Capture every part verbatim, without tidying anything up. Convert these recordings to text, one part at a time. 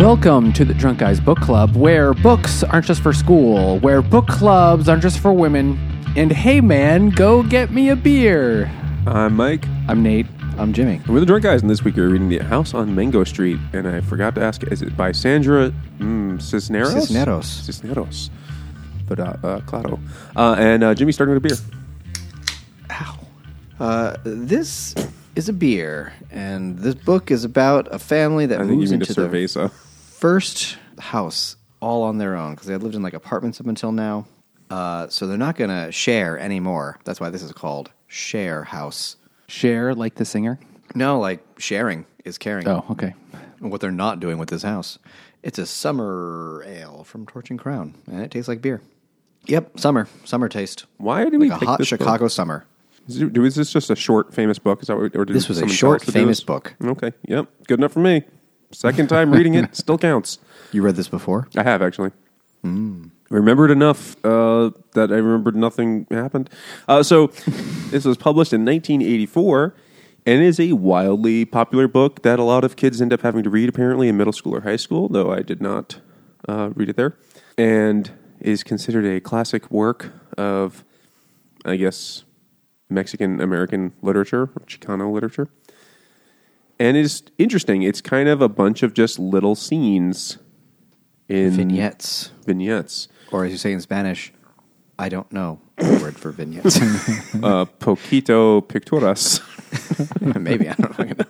Welcome to the Drunk Guys Book Club, where books aren't just for school, where book clubs aren't just for women, and hey man, go get me a beer. I'm Mike. I'm Nate. I'm Jimmy. And we're the Drunk Guys, and this week we're reading The House on Mango Street, and I forgot to ask, is it by Sandra mm, Cisneros? Cisneros. Cisneros. But, uh, uh, Claro. Uh, and uh, Jimmy's starting with a beer. Ow. Uh, this is a beer, and this book is about a family that I think moves you mean into a their Cerveza. first house all on their own, because they had lived in like apartments up until now. Uh, so they're not going to share anymore. That's why this is called Share House. Share, like the singer? No, like sharing is caring. Oh, okay. What they're not doing with this house. It's a summer ale from Torch and Crown, and it tastes like beer. Yep, summer. Summer taste. Why do we like a pick hot this Chicago book? summer. Is, it, is this just a short, famous book? Is that what, or did This was a someone tell short, us to do famous this? book. Okay, yep. Good enough for me. Second time reading it, still counts. You read this before? I have, actually. Mm. Remembered enough uh, that I remembered nothing happened. Uh, so this was published in nineteen eighty-four and is a wildly popular book that a lot of kids end up having to read, apparently, in middle school or high school, though I did not uh, read it there. And is considered a classic work of, I guess, Mexican-American literature, or Chicano literature. And it's interesting. It's kind of a bunch of just little scenes in Vignettes. Vignettes. Or as you say in Spanish, I don't know the word for vignettes. uh, poquito picturas. Maybe, I don't know.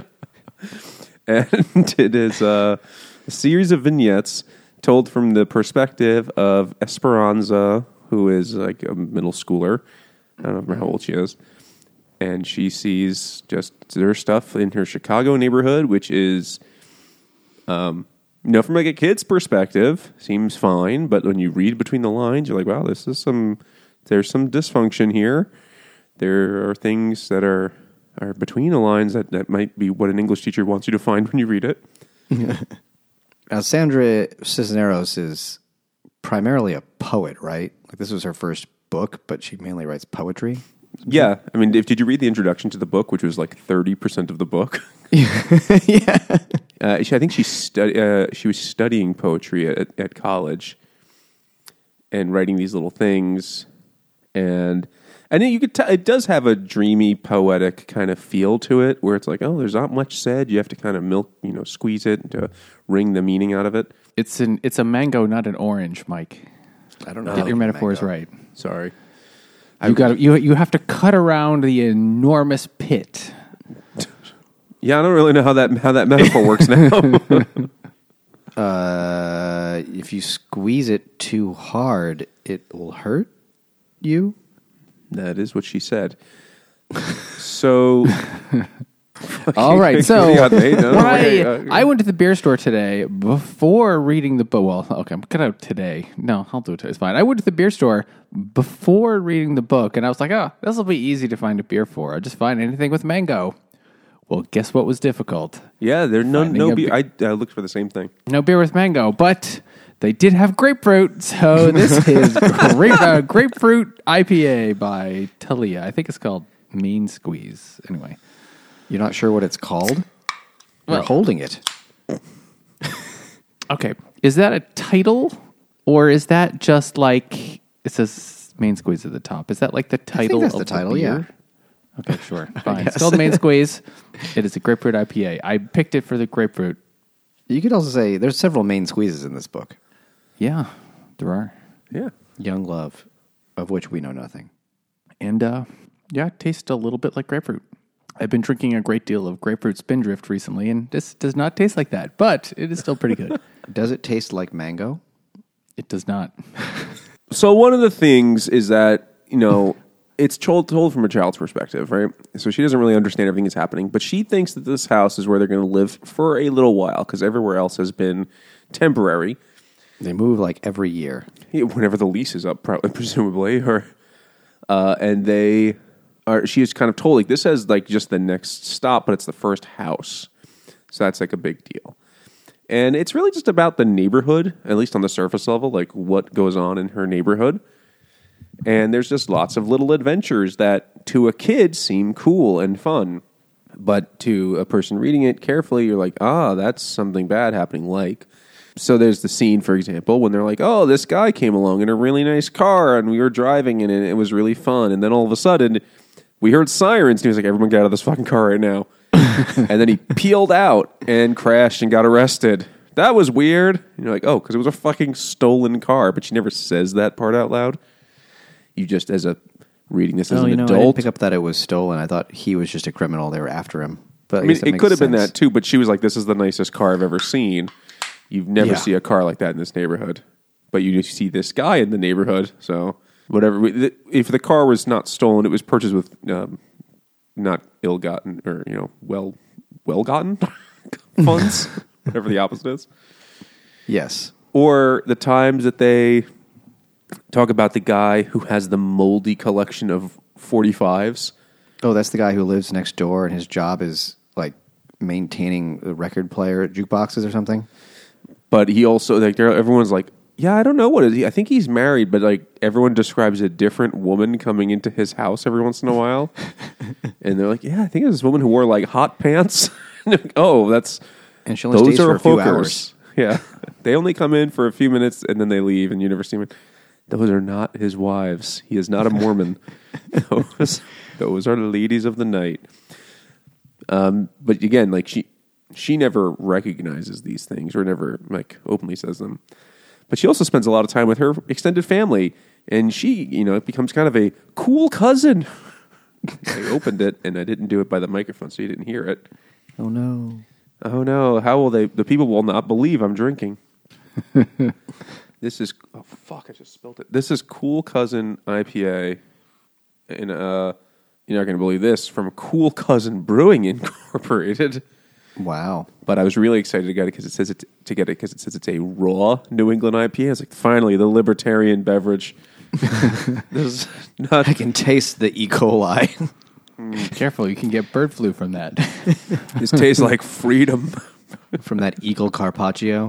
And it is uh, a series of vignettes told from the perspective of Esperanza, who is like a middle schooler. I don't remember how old she is. And she sees just their stuff in her Chicago neighborhood, which is, um, you know, from like a kid's perspective, seems fine. But when you read between the lines, you're like, wow, this is some, there's some dysfunction here. There are things that are, are between the lines that, that might be what an English teacher wants you to find when you read it. Now, Sandra Cisneros is primarily a poet, right? Like this was her first book, but she mainly writes poetry. Yeah. I mean, if, did you read the introduction to the book, which was like thirty percent of the book? Yeah. Uh, she, I think she stud, uh, she was studying poetry at, at college and writing these little things. And and you could tell it does have a dreamy, poetic kind of feel to it, where it's like, oh, there's not much said. You have to kind of milk, you know, squeeze it to wring the meaning out of it. It's an it's a mango, not an orange, Mike. I don't know. Get your metaphors right. Sorry. You got you you have to cut around the enormous pit. Yeah, I don't really know how that how that metaphor works now. Uh, if you squeeze it too hard, it will hurt you. That is what she said. So, All right, so Yeah, they know. when I, Okay, uh, I went to the beer store today before reading the book. Well, okay, I'm gonna today. No, I'll do it today. It's fine. I went to the beer store before reading the book, and I was like, oh, this will be easy to find a beer for. I'll just find anything with mango. Well, guess what was difficult? yeah, there's no Finding no. a Be- bi- I, I looked for the same thing. No beer with mango, but they did have grapefruit. So this is grape, uh, Grapefruit I P A by Talia. I think it's called Mean Squeeze. Anyway. You're not sure what it's called? Well- You're holding it. Okay. Is that a title, or is that just like it says Main Squeeze at the top? Is that like the title that's of the title, beer? Okay, sure. Fine. It's called Main Squeeze. It is a grapefruit I P A. I picked it for the grapefruit. You could also say there's several main squeezes in this book. Yeah, there are. Yeah. Young Love, of which we know nothing. And uh, yeah, it tastes a little bit like grapefruit. I've been drinking a great deal of grapefruit Spindrift recently, and this does not taste like that, but it is still pretty good. Does it taste like mango? It does not. So one of the things is that, you know, it's told, told from a child's perspective, right? So she doesn't really understand everything that's happening, but she thinks that this house is where they're going to live for a little while because everywhere else has been temporary. They move like every year. Whenever the lease is up, probably, presumably, or uh, and they are. She is kind of told like this is like just the next stop, but it's the first house, so that's like a big deal. And it's really just about the neighborhood, at least on the surface level, like what goes on in her neighborhood. And there's just lots of little adventures that to a kid seem cool and fun. But to a person reading it carefully, you're like, ah, that's something bad happening. Like, so there's the scene, for example, when they're like, oh, this guy came along in a really nice car and we were driving in it and it was really fun. And then all of a sudden, we heard sirens and he was like, everyone get out of this fucking car right now. And then he peeled out and crashed and got arrested. That was weird. And you're like, oh, because it was a fucking stolen car. But she never says that part out loud. You just, as a reading this as Oh, an you know, I didn't adult. pick up that it was stolen. I thought he was just a criminal. They were after him. But I mean, it could have been that too, but she was like, this is the nicest car I've ever seen. You've never Yeah. see a car like that in this neighborhood. But you just see this guy in the neighborhood. So whatever. If the car was not stolen, it was purchased with um, not ill-gotten or, you know, well, well-gotten funds, whatever the opposite is. Yes. Or the times that they talk about the guy who has the moldy collection of forty-fives. Oh, that's the guy who lives next door and his job is like maintaining the record player jukeboxes or something. But he also, like, there, everyone's like, yeah, I don't know what is he. I think he's married, but like everyone describes a different woman coming into his house every once in a while. And they're like, yeah, I think it's this woman who wore like hot pants. Like, oh, that's, And she only those stays are for a few hookers. hours. Yeah. They only come in for a few minutes and then they leave and you never see them. Those are not his wives. He is not a Mormon. those, those are the ladies of the night. Um, but again, like she, she never recognizes these things or never like openly says them. But she also spends a lot of time with her extended family, and she, you know, it becomes kind of a cool cousin. I opened it, and I didn't do it by the microphone, so you didn't hear it. Oh, no. Oh no! How will they? The people will not believe I'm drinking. This is oh fuck! I just spilled it. This is Cool Cousin I P A, and uh, you're not going to believe this, from Cool Cousin Brewing Incorporated. Wow. But I was really excited to get it because it says it to get it because it says it's a raw New England I P A. I was like, finally, the libertarian beverage. This is not. I can taste the E. coli. Careful, you can get bird flu from that. This tastes like freedom. From that Eagle Carpaccio.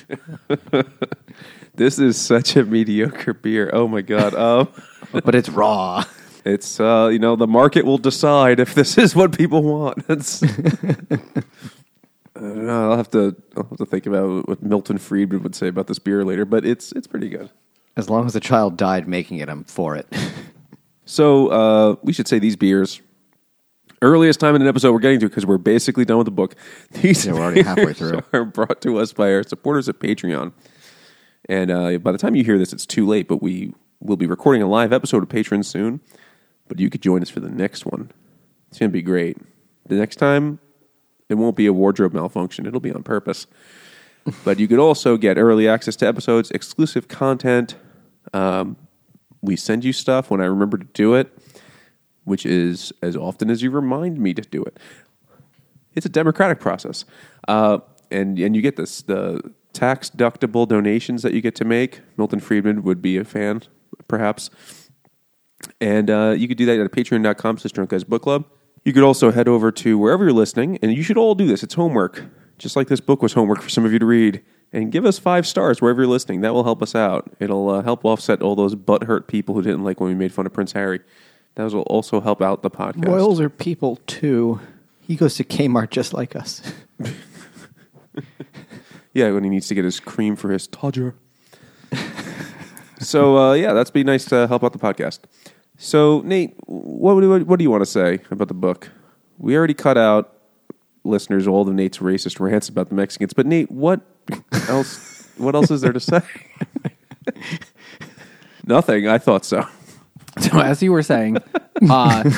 This is such a mediocre beer. Oh my god. Um, But it's raw. it's uh, you know, the market will decide if this is what people want. It's, I don't know. I'll have to I'll have to think about what Milton Friedman would say about this beer later. But it's it's pretty good. As long as the child died making it, I'm for it. So uh, we should say these beers. Earliest time in an episode we're getting to because we're basically done with the book. These Yeah, we're already halfway beers through. are brought to us by our supporters at Patreon. And uh, by the time you hear this, it's too late, but we will be recording a live episode of Patreon soon. But you could join us for the next one. It's going to be great. The next time, it won't be a wardrobe malfunction. It'll be on purpose. But you could also get early access to episodes, exclusive content. Um, we send you stuff when I remember to do it, which is as often as you remind me to do it. It's a democratic process. Uh, and, and you get this, the tax-deductible donations that you get to make. Milton Friedman would be a fan, perhaps. And uh, you could do that at patreon.com slash Drunk Guys Book Club. You could also head over to wherever you're listening, and you should all do this. It's homework, just like this book was homework for some of you to read. And give us five stars wherever you're listening. That will help us out. It'll uh, help offset all those butthurt people who didn't like when we made fun of Prince Harry. That will also help out the podcast. Royals are people, too. He goes to Kmart just like us. Yeah, when he needs to get his cream for his Todger. So, uh, yeah, that's be nice to help out the podcast. So, Nate, what, what, what do you want to say about the book? We already cut out, listeners, all of Nate's racist rants about the Mexicans. But, Nate, what else What else is there to say? Nothing. I thought so. So, as you were saying, uh,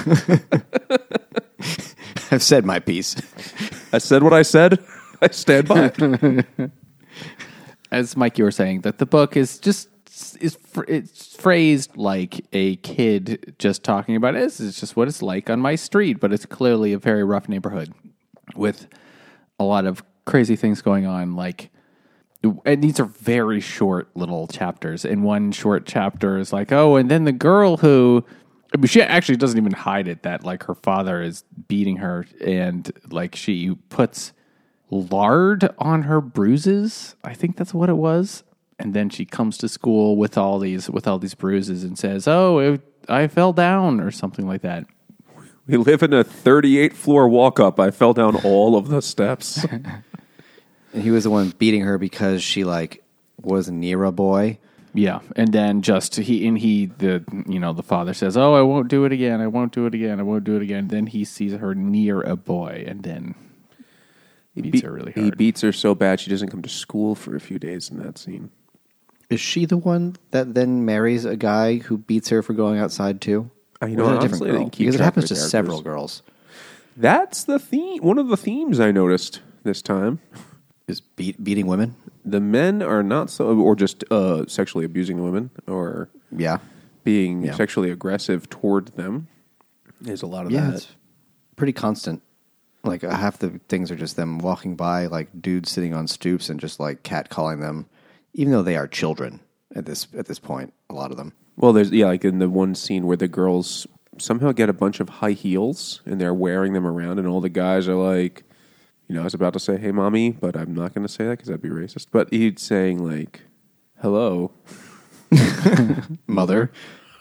I've said my piece. I said what I said. I stand by it. as Mike, you were saying, that the book is just is fr- it's phrased like a kid just talking about it. This is just what it's like on my street, but it's clearly a very rough neighborhood with a lot of crazy things going on. Like, and these are very short little chapters. And one short chapter is like, oh, and then the girl who, I mean, she actually doesn't even hide it that like her father is beating her, and like she puts lard on her bruises. I think that's what it was. And then she comes to school with all these with all these bruises and says, "Oh, it, I fell down," or something like that. We live in a thirty-eight floor walk up. I fell down all of the steps. And he was the one beating her because she like was near a boy. Yeah, and then just he and he the you know the father says, "Oh, I won't do it again. I won't do it again. I won't do it again." Then he sees her near a boy, and then he beats be- her really He hard. beats her so bad she doesn't come to school for a few days in that scene. Is she the one that then marries a guy who beats her for going outside too? Uh, you Or know, is that a honestly, different I girl? didn't keep Because it track of happens the to characters. several girls. That's the theme. One of the themes I noticed this time. Is beat, beating women? The men are not so, or just uh, sexually abusing the women, or Yeah. being Yeah. sexually aggressive toward them. There's a lot of Yeah, that. it's pretty constant. Like uh, half the things are just them walking by, like dudes sitting on stoops and just like catcalling them, even though they are children at this at this point. A lot of them. Well, there's yeah, like in the one scene where the girls somehow get a bunch of high heels and they're wearing them around, and all the guys are like, you know, I was about to say, "Hey, mommy," but I'm not going to say that because that'd be racist. But he's saying like, "Hello, Mother.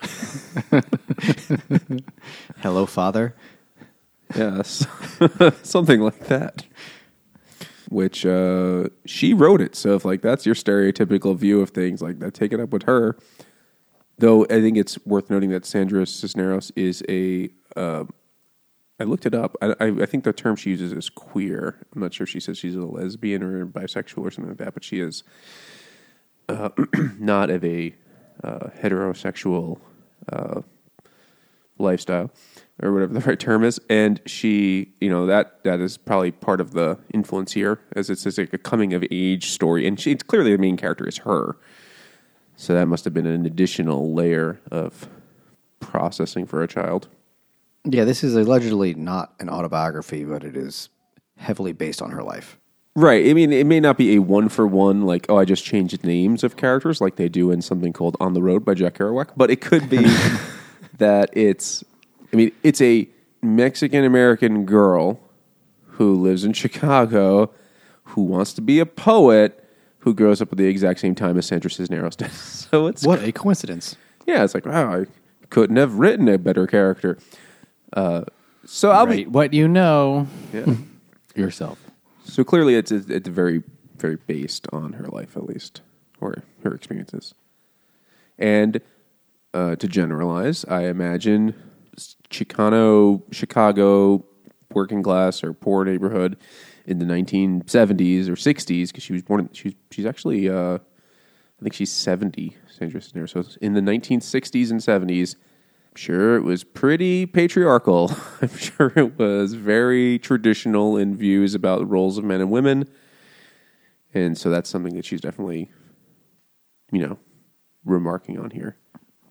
Hello, father. yes," something like that. Which uh, she wrote it, so if like that's your stereotypical view of things, like that, take it up with her. Though I think it's worth noting that Sandra Cisneros is a. Uh, I looked it up. I, I, I think the term she uses is queer. I'm not sure if she says she's a lesbian or bisexual or something like that, but she is uh, not of a uh, heterosexual uh, lifestyle or whatever the right term is. And she, you know, that that is probably part of the influence here, as it's, it's like a coming of age story, and she, it's clearly the main character is her. So that must have been an additional layer of processing for a child. Yeah, this is allegedly not an autobiography, but it is heavily based on her life. Right. I mean, it may not be a one for one, like, oh, I just changed names of characters like they do in something called On the Road by Jack Kerouac, but it could be that it's, I mean, it's a Mexican American girl who lives in Chicago who wants to be a poet who grows up at the exact same time as Sandra Cisneros does. So it's What a coincidence. yeah, it's like, wow, I couldn't have written a better character. Uh, so I'll Right, what you know be yeah. yourself. So clearly, it's it's very very based on her life, at least, or her experiences. And uh, to generalize, I imagine Chicano, Chicago, working class or poor neighborhood in the nineteen seventies or sixties, because she was born. She's she's actually, uh, I think she's seventy. Sandra Cisneros. So in the nineteen sixties and seventies. Sure, it was pretty patriarchal. I'm sure it was very traditional in views about the roles of men and women. And so that's something that she's definitely, you know, remarking on here.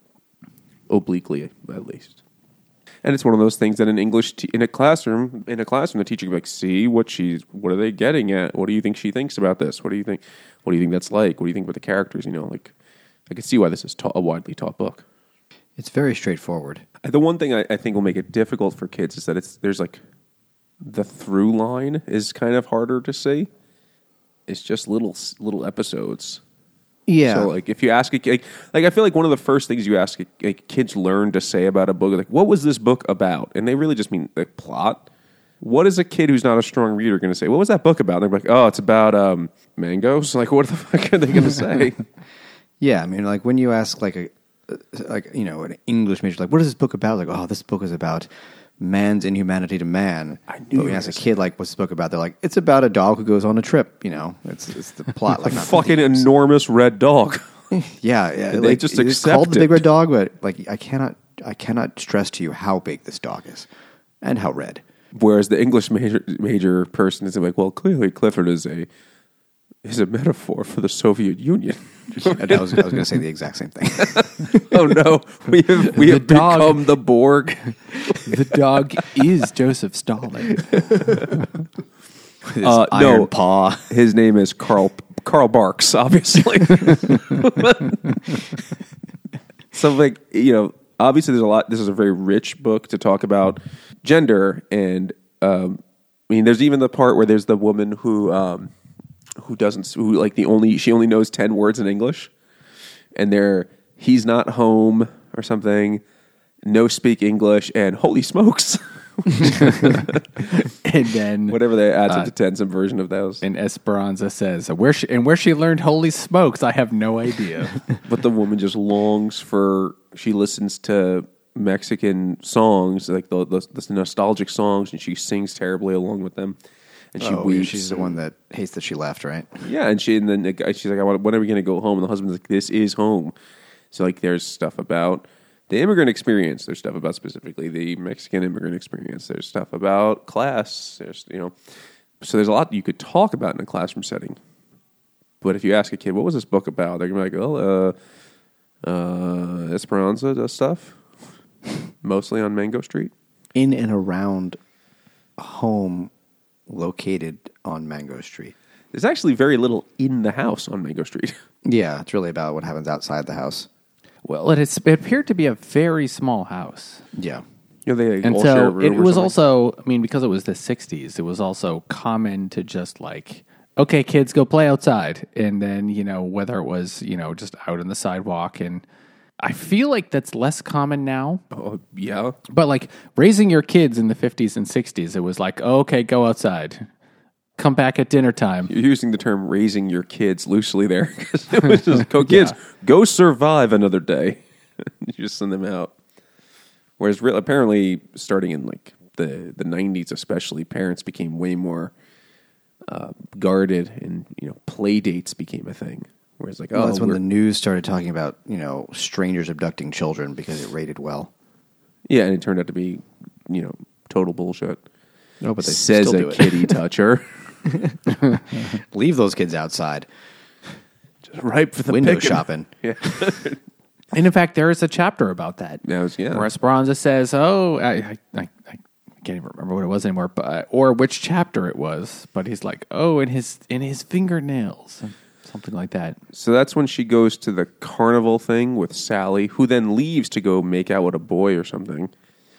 Obliquely, at least. And it's one of those things that in English, t- in a classroom, in a classroom, the teacher can be like, see what she's, what are they getting at? What do you think she thinks about this? What do you think, what do you think that's like? What do you think about the characters? You know, like, I can see why this is ta- a widely taught book. It's very straightforward. The one thing I, I think will make it difficult for kids is that it's there's like the through line is kind of harder to see. It's just little little episodes. Yeah. So like if you ask a like, like I feel like one of the first things you ask like kids learn to say about a book, like what was this book about? And they really just mean the plot. What is a kid who's not a strong reader going to say? What was that book about? And they're like, oh, it's about um, mangoes. Like what the fuck are they going to say? Yeah, I mean, like when you ask like a like you know an English major, like what is this book about? Like, oh, this book is about man's inhumanity to man. I knew But when you you ask a were kid, like, what's this book about? They're like, it's about a dog who goes on a trip. You know, it's it's the plot. Like A not fucking themes. enormous red dog. Yeah, yeah. They like, just it's accept called the big it. red dog, but like I cannot I cannot stress to you how big this dog is and how red. Whereas the English major major person is like, well, clearly Clifford is a is a metaphor for the Soviet Union. And I was, I was going to say the exact same thing. Oh no, we have we The have dog- become the Borg. The dog is Joseph Stalin. This Uh, iron no. paw. His name is Carl Carl Barks, obviously. So, like, you know, obviously, there's a lot. This is a very rich book to talk about gender, and um, I mean, there's even the part where there's the woman who um, who doesn't, who like the only she only knows ten words in English, and they're he's not home or something. No speak English, and holy smokes, And then Whatever they add to the ten, some version of those. and Esperanza says, "Where she and where she learned holy smokes, I have no idea." But the woman just longs for, she listens to Mexican songs, like the, the, the nostalgic songs, and she sings terribly along with them. And she Oh, yeah, weeps. she's the one that hates that she left, right? Yeah, and she and then the guy, she's like, I want, when are we going to go home? And the husband's like, this is home. So like, there's stuff about the immigrant experience. There's stuff about specifically the Mexican immigrant experience. There's stuff about class. There's, you know, so there's a lot you could talk about in a classroom setting. But if you ask a kid, what was this book about? They're going to be like, oh, uh, uh, Esperanza does stuff. Mostly on Mango Street. In and around a home located on Mango Street. There's actually very little in the house on Mango Street. Yeah, it's really about what happens outside the house. Well, it, is, it appeared to be a very small house. Yeah. You know, they And all share a so room it or was something. also, I mean, because it was the sixties, it was also common to just like, okay, kids, go play outside. And then, you know, whether it was, you know, just out on the sidewalk. And I feel like that's less common now. Oh, yeah. But like raising your kids in the fifties and sixties, it was like, oh, okay, go outside. Come back at dinner time. You're using the term raising your kids loosely there. 'Cause it was just, go kids, go survive another day. You just send them out. Whereas re- apparently starting in like the, the nineties especially, parents became way more uh, guarded and, you know, play dates became a thing. Whereas like, Well, oh, that's when we're- the news started talking about, you know, strangers abducting children because it rated well. yeah, and it turned out to be, you know, total bullshit. No, but they Says still a do it. kitty toucher. Leave those kids outside. Just ripe for the Window picking. shopping. Yeah. And in fact, there is a chapter about that. That was- yeah. Where Esperanza says, oh, I, I, I, I can't even remember what it was anymore, but, or which chapter it was. But he's like, oh, in his, in his fingernails. Something like that. So that's when she goes to the carnival thing with Sally, who then leaves to go make out with a boy or something,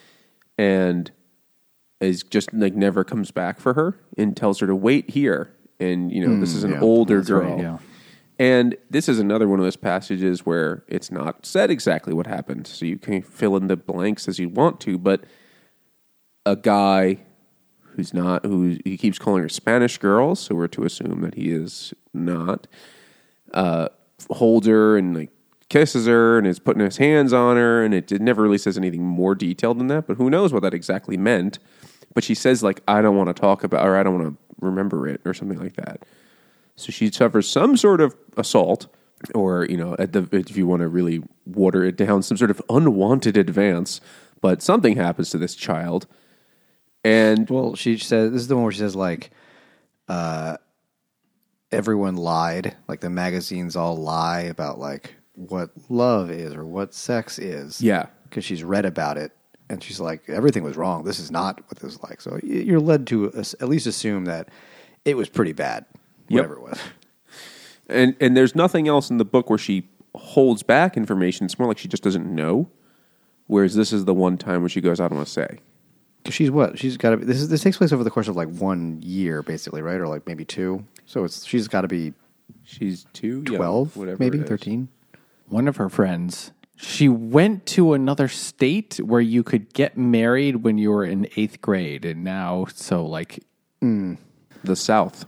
and is just like never comes back for her and tells her to wait here. And you know, this is an yeah, older that's girl. right, yeah. And this is another one of those passages where it's not said exactly what happened, so you can fill in the blanks as you want to. But a guy who's not, who he keeps calling her Spanish girl, so we're to assume that he is not, uh, holds her and like kisses her and is putting his hands on her, and it, it never really says anything more detailed than that, but who knows what that exactly meant. But she says like, I don't want to talk about, or I don't want to remember it, or something like that. So she suffers some sort of assault, or, you know, at the, if you want to really water it down, some sort of unwanted advance, but something happens to this child. And Well, she says, this is the one where she says, like, uh, everyone lied. Like, the magazines all lie about, like, what love is or what sex is. yeah, Because she's read about it. And she's like, everything was wrong. This is not what this is like. So y- you're led to as- at least assume that it was pretty bad, whatever it was. and and there's nothing else in the book where she holds back information. It's more like she just doesn't know. Whereas this is the one time where she goes, I don't want to say. Because she's what? She's got to be. This is this takes place over the course of like one year, basically, right? Or like maybe two. So it's she's got to be She's too young, twelve, whatever maybe it is. thirteen. One of her friends, she went to another state where you could get married when you were in eighth grade. And now, so like, The South.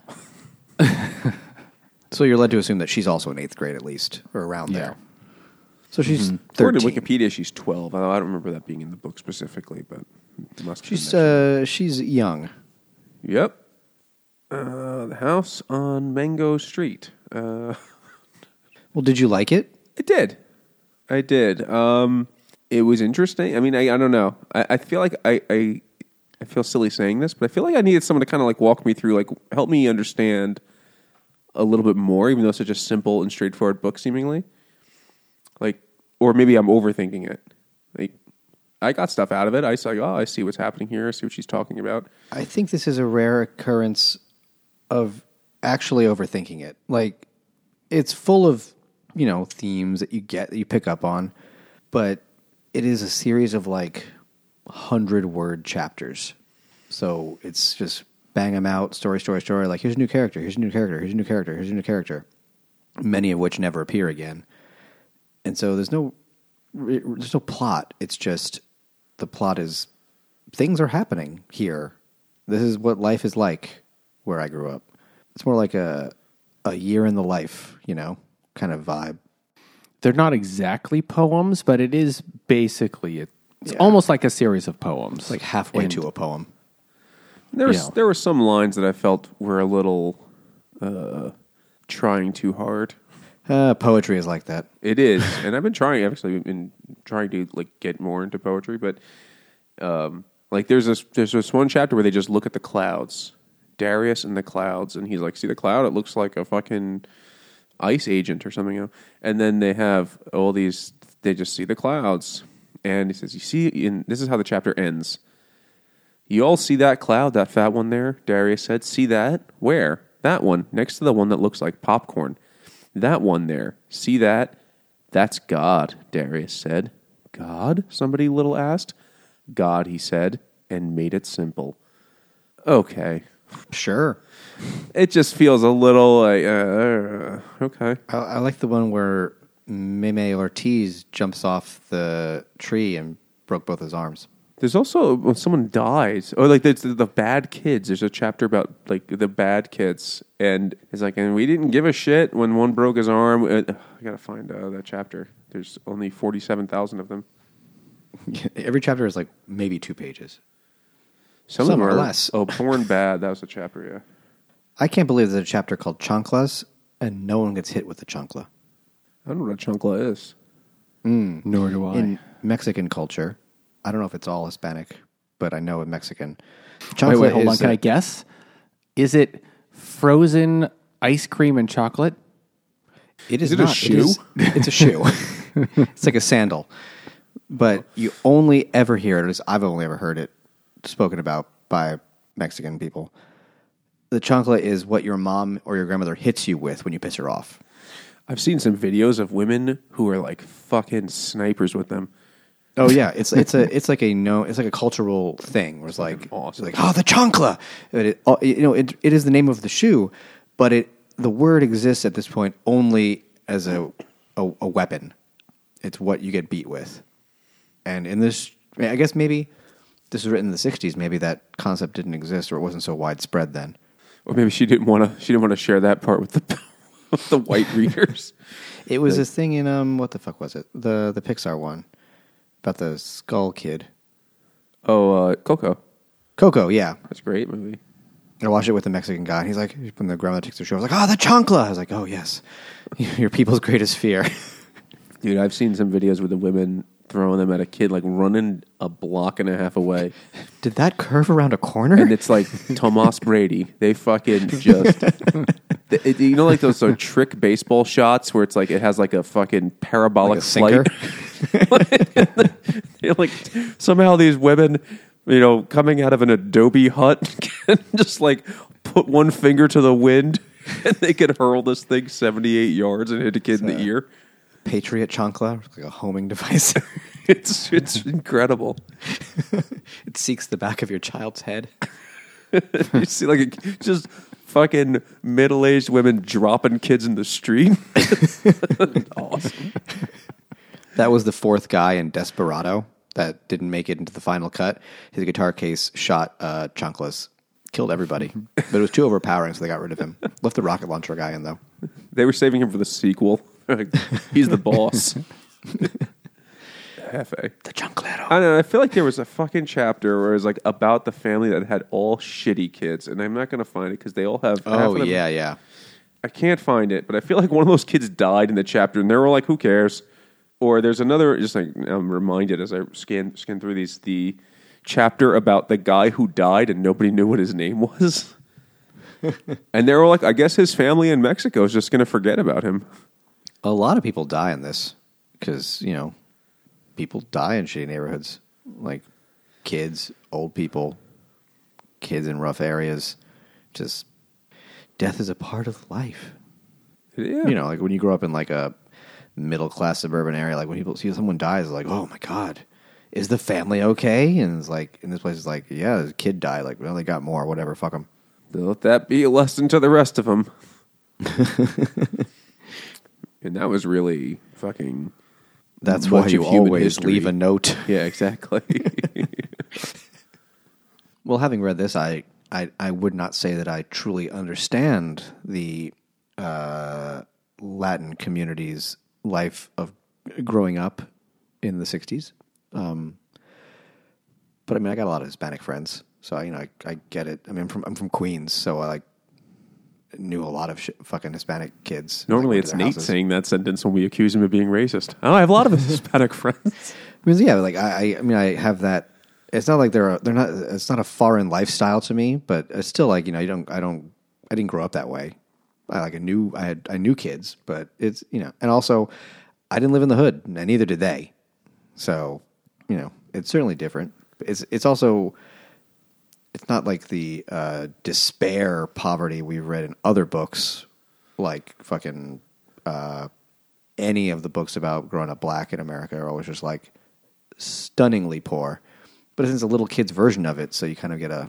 So you're led to assume that she's also in eighth grade at least, or around Yeah. there. So she's According to thirteen. Wikipedia, she's twelve. I don't remember that being in the book specifically, but it must have She's been mentioned. uh, she's young. Yep. Uh, the house on Mango Street. Uh, Well, did you like it? I did. I did. Um, it was interesting. I mean, I, I don't know. I, I feel like I, I I feel silly saying this, but I feel like I needed someone to kind of like walk me through, like help me understand a little bit more, even though it's such a simple and straightforward book, seemingly. Like, or maybe I'm overthinking it. Like, I got stuff out of it. I saw, oh, I see what's happening here. I see what she's talking about. I think this is a rare occurrence of actually overthinking it. Like, it's full of, you know, themes that you get, that you pick up on, but it is a series of like hundred word chapters. So it's just bang them out, story, story, story. Like, here's a new character, here's a new character, here's a new character, here's a new character. Many of which never appear again. And so there's no, there's no plot. It's just the plot is things are happening here. This is what life is like where I grew up. It's more like a a year in the life, you know, kind of vibe. They're not exactly poems, but it is basically, a, it's Yeah. almost like a series of poems. Like halfway And- to a poem. There was Yeah. there were some lines that I felt were a little uh, trying too hard. Uh, poetry is like that. It is, and I've been trying. I've actually been trying to like get more into poetry, but um, like there's this there's this one chapter where they just look at the clouds, Darius and the clouds, and he's like, "See the cloud? It looks like a fucking ice agent or something." You know? And then they have all these. They just see the clouds, and he says, "You see?" In this is how the chapter ends. You all see that cloud, that fat one there? Darius said, "See that? Where? That one, next to the one that looks like popcorn. That one there. See that? That's God," Darius said. "God?" somebody little asked. "God," he said, and made it simple. Okay. Sure. It just feels a little like, uh, okay. I, I like the one where Meme Ortiz jumps off the tree and broke both his arms. There's also when someone dies, or like the, the bad kids. There's a chapter about like the bad kids, and it's like, and we didn't give a shit when one broke his arm. Uh, I gotta find uh, that chapter. There's only forty-seven thousand of them. Every chapter is like maybe two pages. Some, Some of are them are less. Oh, porn bad. That was the chapter. Yeah, I can't believe there's a chapter called Chanclas and no one gets hit with the chancla. I don't know what a chancla is. Nor do I. In Mexican culture, I don't know if it's all Hispanic, but I know in Mexican. wait, Chancla wait, hold on. is Can a- I guess? Is it frozen ice cream and chocolate? It is, Is it a not. shoe? is- it's a shoe. It's like a sandal. But you only ever hear it, at least I've only ever heard it spoken about by Mexican people. The chancla is what your mom or your grandmother hits you with when you piss her off. I've seen some videos of women who are like fucking snipers with them. Oh yeah, it's it's a it's like a no, it's like a cultural thing where it's like Awesome. it's like oh the chancla, But it, oh, you know it it is the name of the shoe, but it the word exists at this point only as a a, a weapon. It's what you get beat with, and in this, I guess maybe this was written in the sixties. Maybe that concept didn't exist or it wasn't so widespread then. Or maybe she didn't want to. She didn't want to share that part with the with the white readers. It was this thing in um what the fuck was it the the Pixar one about the skull kid Oh, uh, Coco. Coco yeah. That's a great movie. I watched it with a Mexican guy, and he's like, when the grandma takes her show, I was like, oh, the chancla. I was like, oh, yes. Your people's greatest fear. Dude, I've seen some videos with the women throwing them at a kid, like running a block and a half away. Did that curve around a corner? And it's like Tomas Brady. They fucking just, it, you know, like those sort of trick baseball shots where it's like it has like a fucking parabolic Like a sinker? flight. They're like somehow these women, you know, coming out of an Adobe hut, can just like put one finger to the wind, and they could hurl this thing seventy-eight yards and hit a kid in the ear. Patriot chancla, like a homing device. It's it's incredible. It seeks the back of your child's head. You see, like a, just fucking middle-aged women dropping kids in the street. Awesome. That was the fourth guy in Desperado that didn't make it into the final cut. His guitar case shot uh, chanclas, killed everybody. But it was too overpowering, so they got rid of him. Left the rocket launcher guy in, though. They were saving him for the sequel. Like, he's the boss. Hefe. The chanclero. I don't know. I feel like there was a fucking chapter where it was like about the family that had all shitty kids, and I'm not going to find it because they all have. half Oh, of them- yeah, yeah. I can't find it, but I feel like one of those kids died in the chapter, and they were like, "Who cares?" Or there's another. Just like I'm reminded as I scan scan through these, the chapter about the guy who died and nobody knew what his name was, and they were like, "I guess his family in Mexico is just going to forget about him." A lot of people die in this because, you know, people die in shitty neighborhoods. Like kids, old people, kids in rough areas. Just death is a part of life. Yeah. You know, like when you grow up in like a middle class suburban area, like when people see someone dies, it's like, oh my God, is the family okay? And it's like, in this place, it's like, yeah, the kid died. Like, well, they got more, whatever, fuck them. Let that be a lesson to the rest of them. And that was really fucking. That's why much you of human always history. leave a note. Yeah, exactly. Well, having read this, I, I, I would not say that I truly understand the uh, Latin community's life of growing up in the sixties. Um, but I mean, I got a lot of Hispanic friends, so I, you know, I, I get it. I mean, I'm from I'm from Queens, so I like knew a lot of sh- fucking Hispanic kids. Normally, like, it's their Nate houses. saying that sentence when we accuse him of being racist. Oh, I have a lot of Hispanic friends. Because yeah, like I, I I mean, I have that. It's not like they're a, they're not. It's not a foreign lifestyle to me, but it's still like, you know, you don't. I don't. I didn't grow up that way. I like I knew I had I knew kids, but it's, you know, and also I didn't live in the hood, and neither did they. So, you know, it's certainly different. It's it's also it's not like the uh, despair poverty we've read in other books, like fucking uh, any of the books about growing up black in America are always just like stunningly poor. But it's a little kid's version of it, so you kind of get a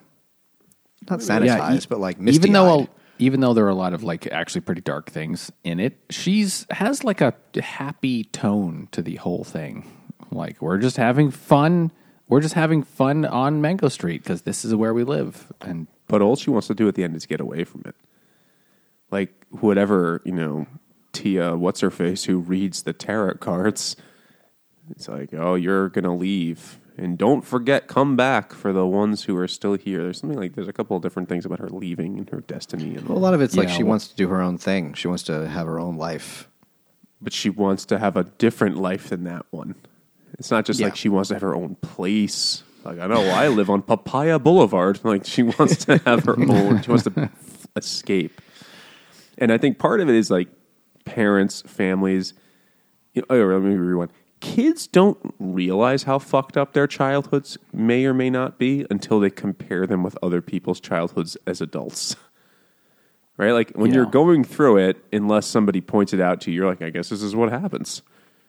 not sanitized, e- but like misty-eyed. even though even though there are a lot of like actually pretty dark things in it, she's has like a happy tone to the whole thing. Like, we're just having fun. We're just having fun on Mango Street because this is where we live. And But all she wants to do at the end is get away from it. Like, whatever, you know, Tia, what's her face, who reads the tarot cards, it's like, oh, you're going to leave. And don't forget, come back for the ones who are still here. There's something like, there's a couple of different things about her leaving and her destiny. And well, a lot of it's like Yeah, she well- wants to do her own thing. She wants to have her own life. But she wants to have a different life than that one. It's not just Yeah. like she wants to have her own place. Like, I know I live on Papaya Boulevard. Like, she wants to have her own, she wants to escape. And I think part of it is like parents, families. You know, oh, let me rewind. Kids don't realize how fucked up their childhoods may or may not be until they compare them with other people's childhoods as adults. Right? Like, when Yeah. you're going through it, unless somebody points it out to you, you're like, I guess this is what happens.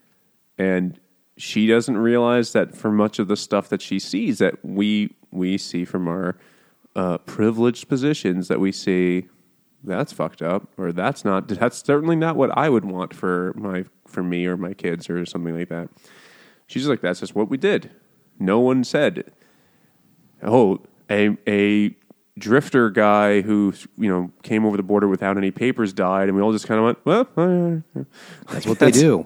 And she doesn't realize that for much of the stuff that she sees that we we see from our uh, privileged positions, that we see that's fucked up, or that's not, that's certainly not what I would want for my for me or my kids or something like that. She's like, that's just what we did. No one said, oh, a a drifter guy who, you know, came over the border without any papers died, and we all just kind of went, well, uh, That's what they do.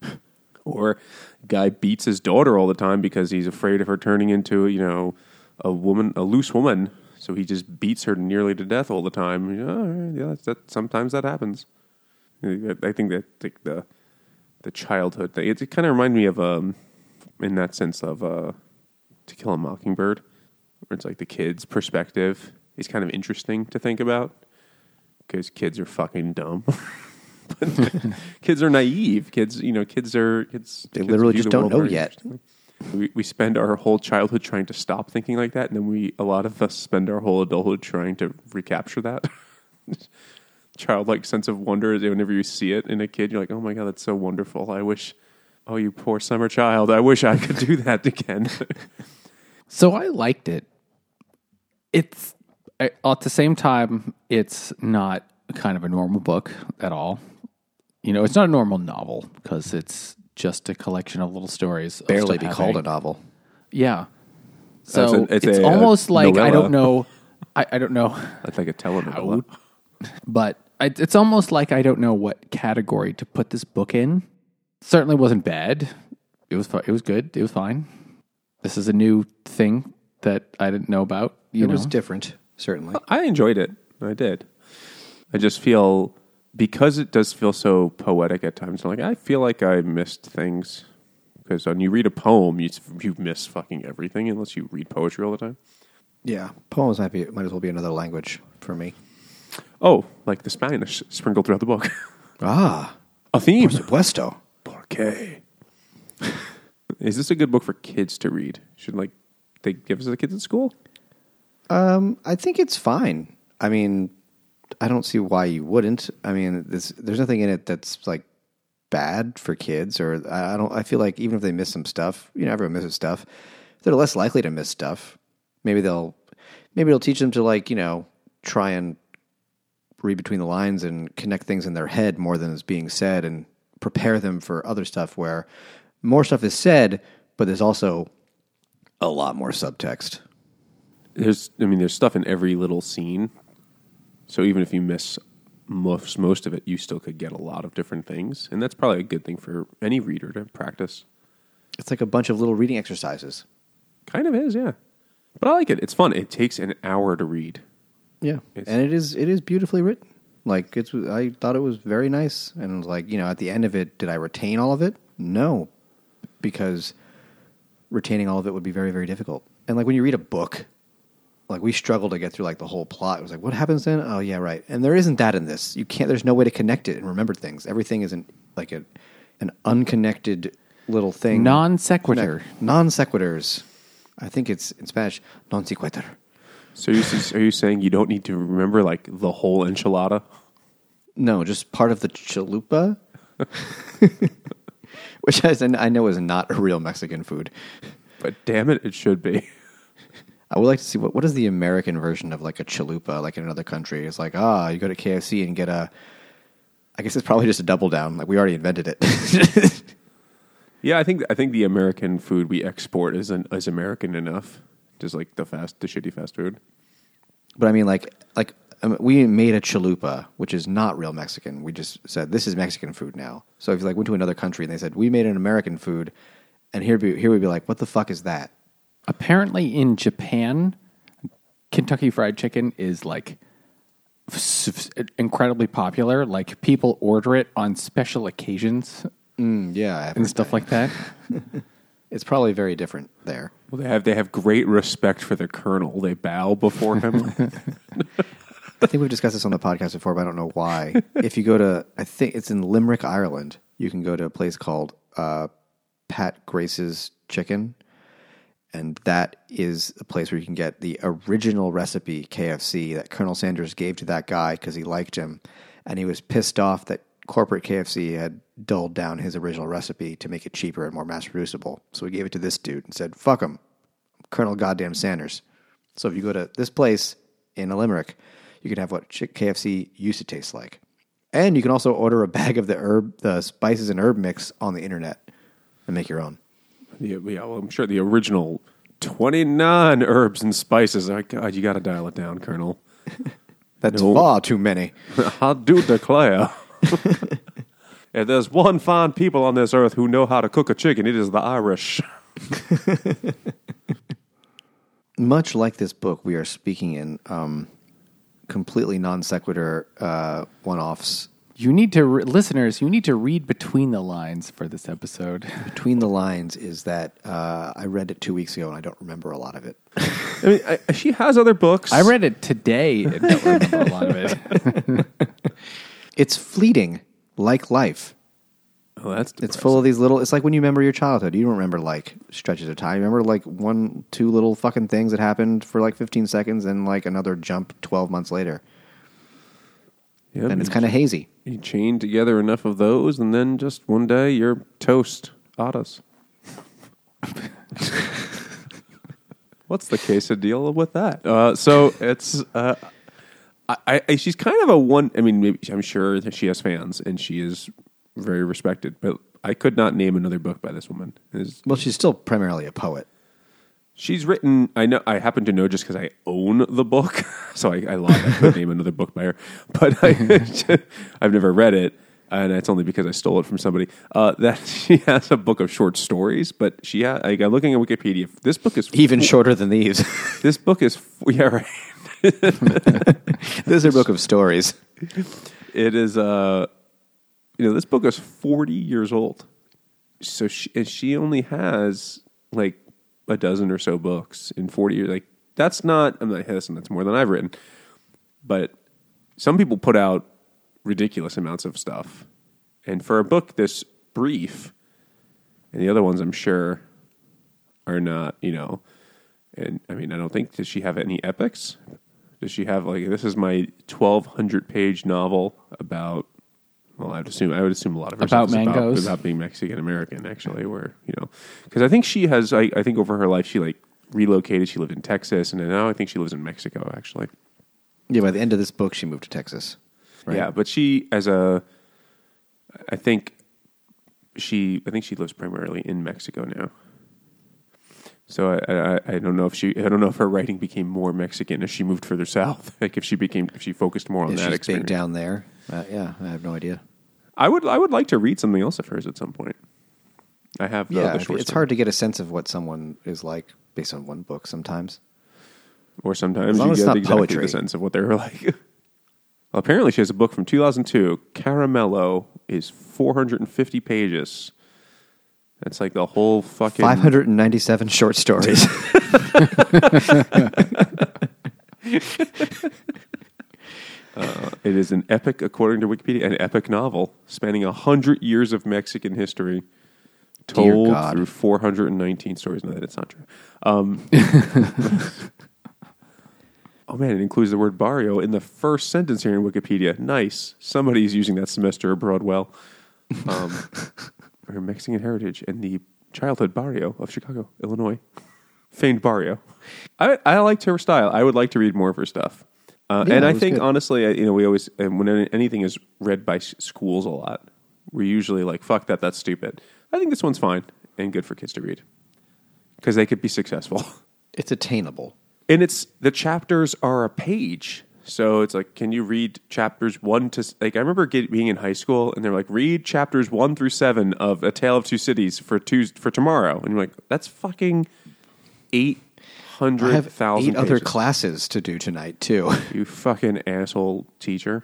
or guy beats his daughter all the time because he's afraid of her turning into, you know, a woman, a loose woman. So he just beats her nearly to death all the time. You know, all right, yeah, that's, that sometimes that happens. I think that like, the the childhood thing. It, it kind of reminds me of, um, in that sense, of uh, To Kill a Mockingbird, where it's like the kid's perspective is kind of interesting to think about because kids are fucking dumb. But kids are naive. Kids, you know, kids are kids. They kids literally view just the don't world know very yet. interestingly. We we spend our whole childhood trying to stop thinking like that, and then we a lot of us spend our whole adulthood trying to recapture that childlike sense of wonder. Whenever you see it in a kid, you're like, "Oh my god, that's so wonderful! I wish, oh you poor summer child, I wish I could do that again." so I liked it. It's I- at the same time, it's not kind of a normal book at all. You know, it's not a normal novel because it's just a collection of little stories. of Barely stuff be happening. called a novel. Yeah. It's So a- it's it's, a, uh, almost like I novella. don't know. I, I don't know, That's like a telenovela. but I, it's almost like I don't know what category to put this book in. Certainly wasn't bad. It was fu- it was good. It was fine. This is a new thing that I didn't know about. You It know? was different, certainly. I enjoyed it. I did. I just feel, because it does feel so poetic at times, like I feel like I missed things. Because when you read a poem, you you miss fucking everything unless you read poetry all the time. Yeah, poems might be might as well be another language for me. Oh, like the Spanish sprinkled throughout the book. Ah, A theme. por supuesto. Porque. Is this a good book for kids to read? Should like they give us to the kids at school? Um, I think it's fine. I mean, I don't see why you wouldn't. I mean, there's there's nothing in it that's like bad for kids, or I I don't. I feel like even if they miss some stuff, you know, everyone misses stuff. They're less likely to miss stuff. Maybe they'll maybe it'll teach them to like you know try and read between the lines and connect things in their head more than is being said, and prepare them for other stuff where more stuff is said, but there's also a lot more subtext. there's, I mean, there's stuff in every little scene. So even if you miss most most of it, you still could get a lot of different things, and that's probably a good thing for any reader to practice. It's like a bunch of little reading exercises. Kind of is, yeah. But I like it. It's fun. It takes an hour to read. Yeah, It's- and it is it is beautifully written. Like it's, I thought it was very nice, and like you know, at the end of it, did I retain all of it? No, because retaining all of it would be very very difficult. And like when you read a book, like we struggle to get through like the whole plot. It was like, what happens then? Oh yeah, right. And there isn't that in this. You can't. There's no way to connect it and remember things. Everything isn't like a an unconnected little thing. Non sequitur. Non sequiturs. I think it's in Spanish non sequitur. So are you, are you saying you don't need to remember like the whole enchilada? No, just part of the chalupa, which I, I know is not a real Mexican food. But damn it, it should be. I would like to see what what is the American version of like a chalupa, like in another country. It's like, ah, you go to K F C and get a. I guess it's probably just a double down. Like we already invented it. Yeah, I think I think the American food we export is an, is American enough, just like the fast, the shitty fast food. But I mean, like like um, we made a chalupa, which is not real Mexican. We just said this is Mexican food now. So if you like went to another country and they said we made an American food, and here be, here we'd be like, what the fuck is that? Apparently in Japan, Kentucky Fried Chicken is like s- s- incredibly popular. Like people order it on special occasions Mm, yeah, I've and heard stuff that. like that. It's probably very different there. Well, they have they have great respect for the colonel. They bow before him. I think we've discussed this on the podcast before, but I don't know why. If you go to, I think it's in Limerick, Ireland, you can go to a place called uh, Pat Grace's Chicken, and that is a place where you can get the original recipe K F C that Colonel Sanders gave to that guy because he liked him, and he was pissed off that corporate K F C had dulled down his original recipe to make it cheaper and more mass producible. So he gave it to this dude and said, fuck him, Colonel goddamn Sanders. So if you go to this place in a Limerick, you can have what K F C used to taste like. And you can also order a bag of the herb, the spices and herb mix on the internet and make your own. Yeah, yeah, well, I'm sure the original twenty-nine herbs and spices. Oh, God, you got to dial it down, Colonel. That's No. far too many. I do declare. If there's one fine people on this earth who know how to cook a chicken, it is the Irish. Much like this book, we are speaking in um, completely non sequitur uh, one offs. You need to, re- listeners, you need to read between the lines for this episode. Between the lines is that uh, I read it two weeks ago and I don't remember a lot of it. I mean, I, she has other books. I read it today and don't remember a lot of it. It's fleeting, like life. Oh, that's It's full of these little. It's like when you remember your childhood. You don't remember like stretches of time. You remember like one, two little fucking things that happened for like fifteen seconds, and like another jump twelve months later, Yep, and it's you- kind of hazy. You chain together enough of those, and then just one day you're toast. Ottas. What's the quesadilla with that? Uh, so it's. Uh, I, I, she's kind of a one. I mean, maybe, I'm sure that she has fans, and she is very respected. But I could not name another book by this woman. It's- Well, she's still primarily a poet. She's written. I know. I happen to know just because I own the book, so I, I lied. I could name another book by her, but I, I've never read it, and it's only because I stole it from somebody. Uh, that she has a book of short stories, but she. Ha- I got looking at Wikipedia. This book is Even shorter than these. This book is yeah right. This is a book of stories. It is. Uh, you know, this book is forty years old, so she, and she only has like a dozen or so books in forty years. Like that's not. I'm not. Listen, that's more than I've written. But some people put out ridiculous amounts of stuff, and for a book this brief, and the other ones I'm sure are not. You know, and I mean I don't think does she have any epics? Does she have like this is my twelve hundred page novel about? Well, I'd assume I would assume a lot of her About stuff is mangoes? about, about being Mexican American, actually. Where you know, because I think she has. I, I think over her life she like relocated. She lived in Texas, and now I think she lives in Mexico. Actually, Yeah, by the end of this book, she moved to Texas. Right? yeah. But she, as a, I think she, I think she lives primarily in Mexico now. So I, I I don't know if she I don't know if her writing became more Mexican as she moved further south. Like if she became if she focused more on If that she's big experience. down there. Uh, yeah, I have no idea. I would I would like to read something else of hers at some point. I have uh, Yeah, the short it's story. hard to get a sense of what someone is like based on one book sometimes. Or sometimes As long you as it's get not exactly poetry. the sense of what they were like. Well, apparently she has a book from two thousand two. Caramello is four hundred fifty pages. That's like the whole fucking... five hundred ninety-seven short stories. Uh, it is an epic, according to Wikipedia, an epic novel spanning one hundred years of Mexican history Dear told God. through four hundred nineteen stories. No, that's not true. Um, oh, man, it includes the word barrio in the first sentence here in Wikipedia. Nice. Somebody's using that semester abroad well. Um, her Mexican heritage and the childhood barrio of Chicago, Illinois. Famed barrio. I, I liked her style. I would like to read more of her stuff. Uh, Yeah, and it I was think, good. honestly, I- you know, we always, and when any- anything is read by s- schools a lot, we're usually like, fuck that, that's stupid. I think this one's fine and good for kids to read because they could be successful. It's attainable. And it's, the chapters are a page. So it's like, can you read chapters one to, like, I remember get, being in high school and they're like, read chapters one through seven of A Tale of Two Cities for Tuesday, for tomorrow. And you're like, that's fucking eight I hundred have thousand eight other pages. classes to do tonight, too. You fucking asshole teacher.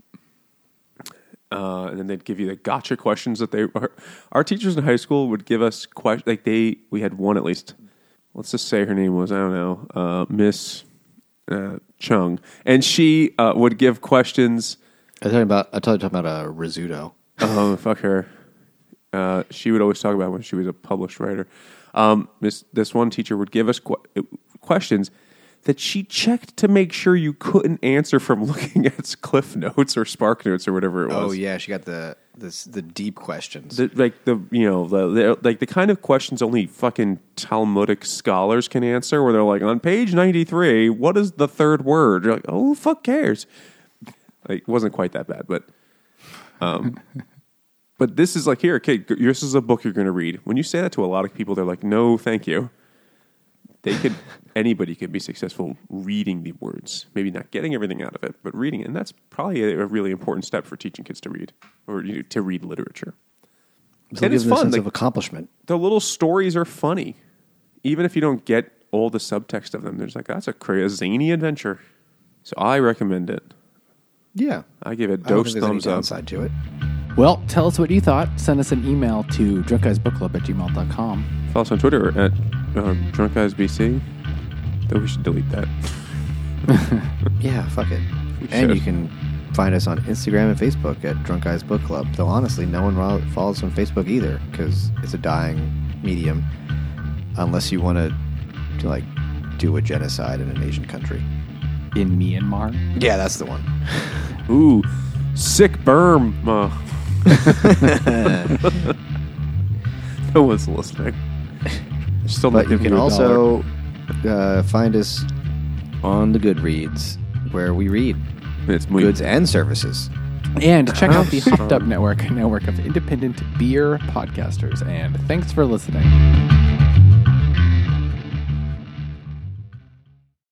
Uh, and then they'd give you the gotcha questions that they our, our teachers in high school would give us questions. Like they, we had one at least. Let's just say her name was I don't know, uh, Miss uh, Chung, and she uh, would give questions. I was talking about, I told you talking about a risotto. Oh fuck her. Uh, she would always talk about when she was a published writer. Um, this this one teacher would give us qu- questions that she checked to make sure you couldn't answer from looking at Cliff Notes or Spark Notes or whatever it was. Oh yeah, she got the this the deep questions. The, like the you know the, the like the kind of questions only fucking Talmudic scholars can answer, where they're like on page ninety three, what is the third word? You're like, oh, who the fuck cares? Like, it wasn't quite that bad, but um, but this is like here, okay, this is a book you're going to read. When you say that to a lot of people, they're like, no, thank you. They could anybody could be successful reading the words, maybe not getting everything out of it, but reading it, and that's probably a, a really important step for teaching kids to read or you know, to read literature. So and it it's gives them a fun. sense Like, of accomplishment. the little stories are funny, even if you don't get all the subtext of them. There's like that's a crazy zany adventure, so I recommend it. Yeah, I give it I don't dose think there's any thumbs up. downside to it. Well, tell us what you thought. Send us an email to drunkguysbookclub at gmail dot com. Follow us on Twitter at uh, Drunk Guys B C. Though we should delete that. Yeah, fuck it. We And should. you can find us on Instagram and Facebook at Drunk Guys Book Club. Though honestly, no one ro- follows on Facebook either because it's a dying medium. Unless you want to, to like do a genocide in an Asian country. In Myanmar. Yeah, that's the one. Ooh, sick berm. Uh, no one's listening. Still But not you giving can a also uh, find us on the Goodreads where we read dollar. It's muy- goods and services. And check out the Awesome. Hopped Up Network, a network of independent beer podcasters. And thanks for listening.